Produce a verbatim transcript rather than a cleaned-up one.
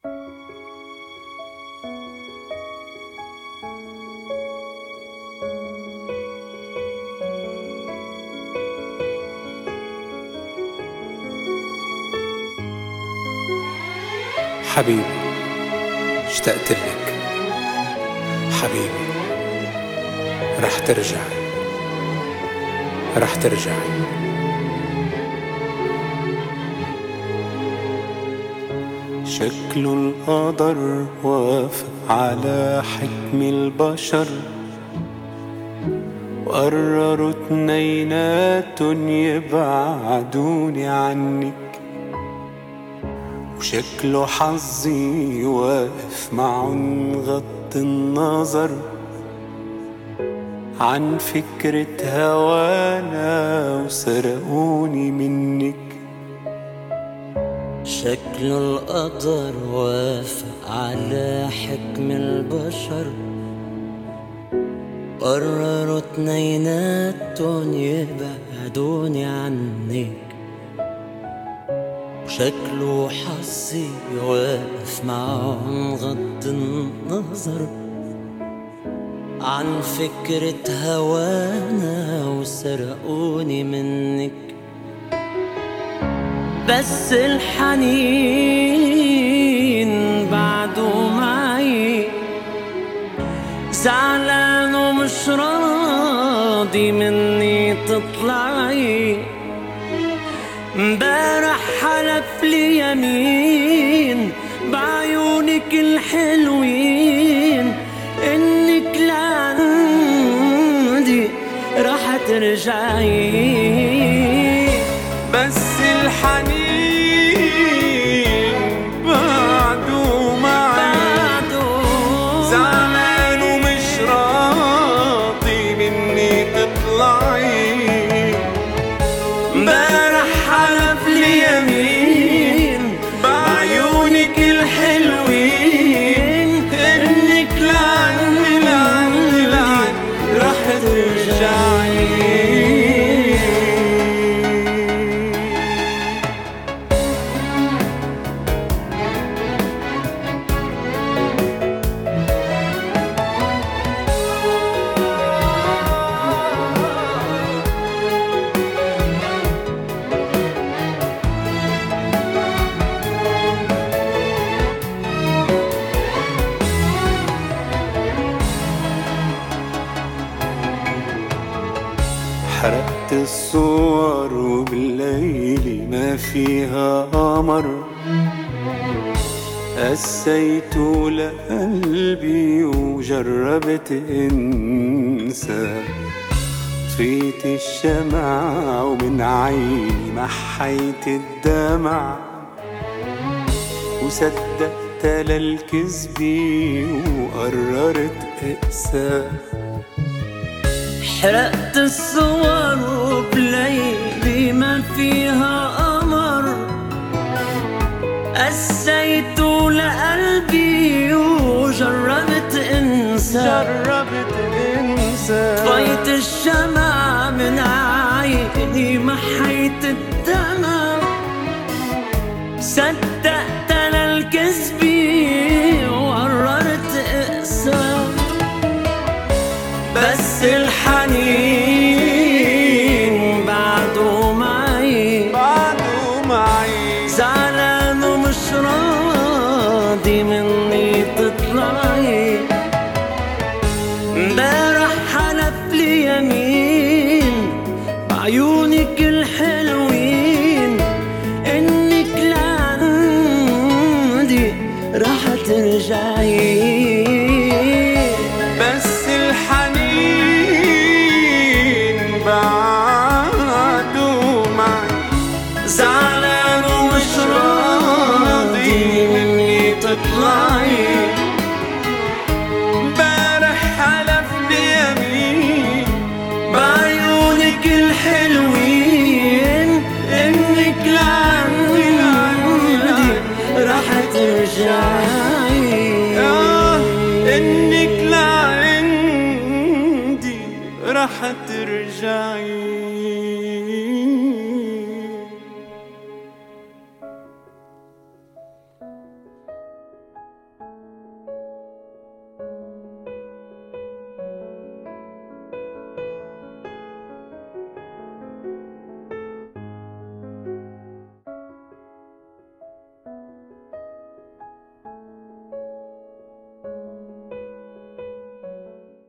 حبيبي اشتقت لك حبيبي، رح ترجعي رح ترجعي. شكل القدر وافق على حكم البشر، وقرروا اتنيناتن يبعدوني عنك، وشكله حظي واقف معن غض النظر عن فكرة هوانا وسرقوني منك. شكل القدر وافق على حكم البشر، قرروا اتنيناتن يبعدوني عنك، وشكله حظي واقف معهم غض النظر عن فكرة هوانا وسرقوني منك. بس الحنين بعده معي، زعلان ومش راضي مني تطلعي. امبارح حلف لي يمين بعيونك الحلوين انك لعندي رح ترجعي. بس الحنين بعده معي، زعلان ومش راضي مني تطلعي. امبارح حلف لي يمين بعيونك الحلوين انك لعندي لعندي لعندي رح ترجعي. حرقت الصور وبالليل ما فيها قمر، قسيت لقلبي وجربت انسى. طفيت الشمع ومن عيني محيت الدمع، وصدقت للكذب وقررت اقسى. حرقت الصور وبليلي ما فيها قمر، قسيت لقلبي وجربت انسى. جربت انسى طفيت الشمع من عيني محيت الدمع، صدقت للكذب وقررت اقسى. بس الحنين بعده معي بعده معي، زعلان ومش راضي مني تطلعي. امبارح حلف لي يمين بعيونك الحلوين انك لعندي رح ترجعي. بس الحنين بعده معي، زعلان ومش راضي مني تطلعي. امبارح حلف لي يمين بعيونك الحلوين انك لعندي لعندي رح ترجعي. آه انك لعندي رح ترجعي.